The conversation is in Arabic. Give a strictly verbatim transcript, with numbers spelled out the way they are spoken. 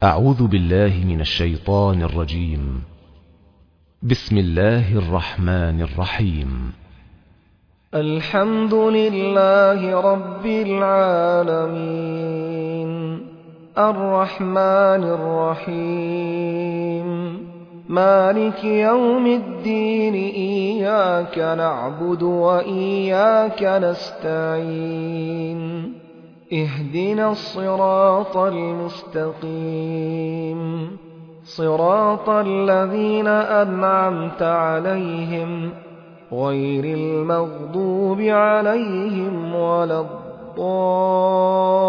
أعوذ بالله من الشيطان الرجيم. بسم الله الرحمن الرحيم. الحمد لله رب العالمين، الرحمن الرحيم، مالك يوم الدين. إياك نعبد وإياك نستعين، اهدنا الصراط المستقيم، صراط الذين أنعمت عليهم غير المغضوب عليهم ولا الضالين.